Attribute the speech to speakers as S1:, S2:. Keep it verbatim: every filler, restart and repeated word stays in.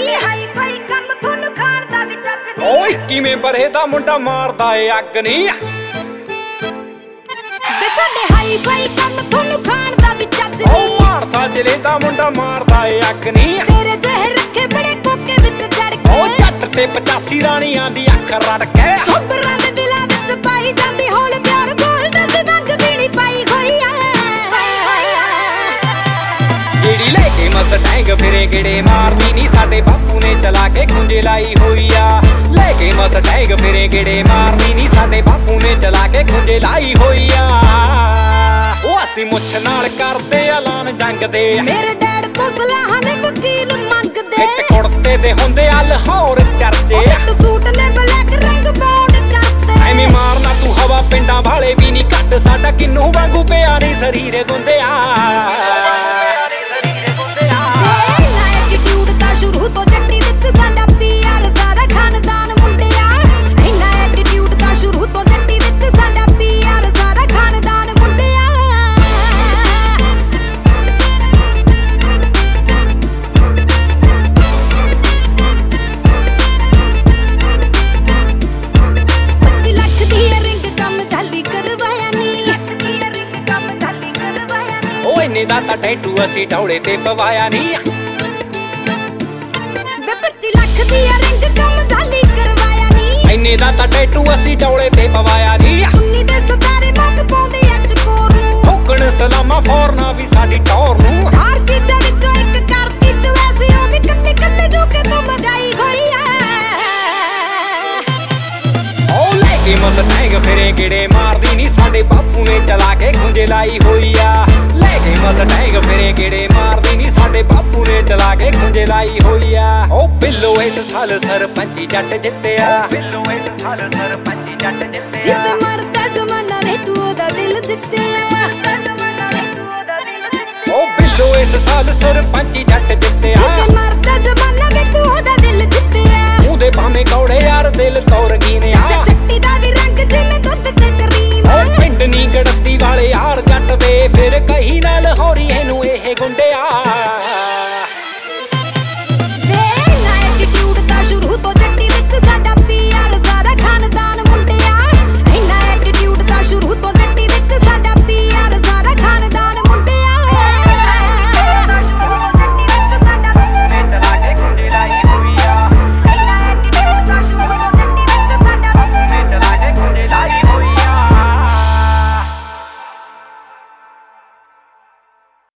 S1: Hi-fi ਕੰਮ ਤੁਹਾਨੂੰ ਖਾਣ ਦਾ ਵੀ ਚੱਜ ਨਹੀਂ।
S2: ਓਏ ਕਿਵੇਂ ਬਰੇ ਦਾ ਮੁੰਡਾ ਮਾਰਦਾ ਏ ਅੱਗ ਨਹੀਂ
S1: ਤੇ ਸਾਡੇ ਹਾਈ-ਫਾਈ ਕੰਮ ਤੁਹਾਨੂੰ ਖਾਣ ਦਾ ਵੀ ਚੱਜ ਨਹੀਂ।
S2: ਓ ਮਾਨਸਾ ਜ਼ਿਲ੍ਹੇ ਦਾ ਮੁੰਡਾ ਮਾਰਦਾ ਏ ਅੱਗ ਨਹੀਂ।
S1: ਤੇਰੇ ਜਿਹੇ ਰੱਖੇ ਬੜੇ ਕੋਕੇ ਵਿੱਚ ਚੜ ਕੇ
S2: ਓ ਜੱਟ ਤੇ ਪਚਾਸੀ ਰਾਣੀਆਂ ਦੀ ਅੱਖ ਰੜ ਕੇ
S1: ਛੋਬਰਾਂ ਦੇ ਦਿਲਾਂ ਵਿੱਚ ਪਾਈ ਜਾਂਦੀ ਹੌਲ ਪਿਆਰ ਗੋਲਡਨ ਤੇ ਨੰਗ ਵੀ ਨਹੀਂ ਪਾਈ ਹੋਈ ਆ।
S2: ਜਿਹੜੀ ਲੈ ਕੇ ਮਸਟੈਂਗ ਫਿਰੇ ਗੇੜੇ ਮਾਰਦੀ ਨੀ ਸਾਡੇ ਬਾਪੂ ਨੇ ਚਲਾ ਕੇ ਖੁੰਝੇ ਲਾਈ ਹੋਈ ਆ। ਲੈ ਕੇ ਮਸਟੈਂਗ ਫਿਰੇ ਗੇੜੇ ਮਾਰਦੀ ਨੀ ਸਾਡੇ ਬਾਪੂ ਨੇ ਚਲਾ ਕੇ ਖੁੰਝੇ ਲਾਈ ਹੋਈ ਆ। ਉਹ ਅਸੀਂ ਮੁੱਛ ਨਾਲ ਕਰਦੇ ਐਲਾਨ ਜੰਗ ਦੇ
S1: ਮੇਰੇ ਡੈਡ ਤੋਂ ਸਲਾਹਾਂ ਨੇ ਵਕੀਲ ਮੰਗਦੇ
S2: ਕਿੱਟ ਕੁੜਤੇ ਦੇ ਹੁੰਦੇ ਆ ਲਾਹੌਰ ਚਰਚੇ
S1: ਫਿੱਟ ਸੂਟ ਨੇ ਬਲੈਕ ਰੰਗ ਬੌਂਡ ਕਰਤੇ
S2: ਐਵੇਂ ਮਾਰਨਾ ਤੂੰ ਹਵਾ ਪਿੰਡਾਂ ਵਾਲੇ ਵੀ ਨਹੀਂ ਕੱਢ ਸਾਡਾ ਕਿੰਨੂ ਵਾਂਗੂ ਪਿਆ ਨਹੀਂ ਸਰੀਰ ਗੁੰਦਿਆ।
S1: ਸ਼ੁਰੂ ਤੋਂ ਜੱਟੀ ਵਿੱਚ ਸਾਡਾ ਪੀਆਰ ਸਾਰਾ ਖਾਨਦਾਨ ਮੁੰਡਿਆ। ਇੰਨਾ ਐਟੀਟਿਊਡ ਤਾਂ ਸ਼ੁਰੂ ਤੋਂ ਜੱਟੀ ਵਿੱਚ ਸਾਡਾ ਪੀਆਰ ਸਾਰਾ ਖਾਨਦਾਨ ਮੁੰਡਿਆ। ਪੱਚੀ ਲੱਖ ਦੀ ਰਿੰਗ ਕੰਮ ਜਾਲੀ ਕਰਵਾਇਆ ਨੀ।
S2: ਓ ਇੰਨੇ ਦਾ ਤਾਂ ਟੈਟੂ ਅਸੀਂ ਢੌਲੇ ਤੇ ਪਵਾਇਆ ਨਹੀਂ।
S1: ਪੱਚੀ ਲੱਖ ਦੀ ਰਿੰਗ ਕੰਮ ਜਾਲੀ ਕਰਵਾਇਆ ਨੀ।
S2: ਇੰਨੇ ਦਾ ਤਾਂ ਟੈਟੂ ਅਸੀਂ ਢੌਲੇ ਤੇ ਪਵਾਇਆ ਨਹੀਂ।
S1: ਸੁੰਨੀ ਦੇ ਸਤਾਰੇ ਮੰਗ ਪਾਉਂਦੇ ਅੱਜ ਕੋਰ ਨੂੰ
S2: ਠੋਕਣ ਸਲਾਮਾਂ ਫੌਰਨਾ ਵੀ ਸਾਡੀ ਟੌਰ ਨੂੰ।
S1: ਚਾਰ ਚੀਜ਼ਾਂ ਵਿੱਚੋਂ ਇੱਕ ਕਰਤੀ ਚ ਵੈਸੇ ਉਹ ਵੀ ਕੱਲੇ ਕੱਲੇ ਜੋ ਕਿ ਤੂੰ ਮਗਾਈ ਹੋਈ ਆ।
S2: ਓ ਲੈ ਕੇ ਮਸਟੈਂਗ ਫਿਰੇ ਗੇੜੇ ਮਾਰਦੀ ਨੀ ਸਾਡੇ ਬਾਪੂ ਨੇ ਚਲਾ ਕੇ ਖੁੰਝੇ ਲਾਈ ਹੋਈ ਆ। ਲੈ ਕੇ ਮਸਟੈਂਗ ਫਿਰੇ ਗੇੜੇ ਮਾਰਦੀ ਨੀ ਸਾਡੇ ਬਾਪੂ ਨੇ ਚਲਾ ਕੇ ਖੁੰਝੇ ਲਾਈ ਹੋਈ ਆ। ਓ ਬਿੱਲੋ ਇਸ ਸਾਲ ਸਰਪੰਚੀ ਜੱਟ ਜਿੱਤਿਆ। ਬਿੱਲੋ ਇਸ ਸਾਲ ਸਰਪੰਚੀ ਜੱਟ ਜਿੱਤਿਆ।
S1: ਜਿੱਤ ਮਰਦਾ ਜ਼ਮਾਨਾ ਨੇ ਤੂੰ ਉਹਦਾ ਦਿਲ ਜਿੱਤਿਆ।
S2: ਓ ਬਿੱਲੋ ਇਸ ਸਾਲ ਸਰਪੰਚੀ ਜੱਟ ਜਿੱਤਿਆ।
S1: ਜਿੱਤ ਮਰਦਾ ਜ਼ਮਾਨਾ ਨੇ ਤੂੰ ਉਹਦਾ ਦਿਲ ਜਿੱਤਿਆ।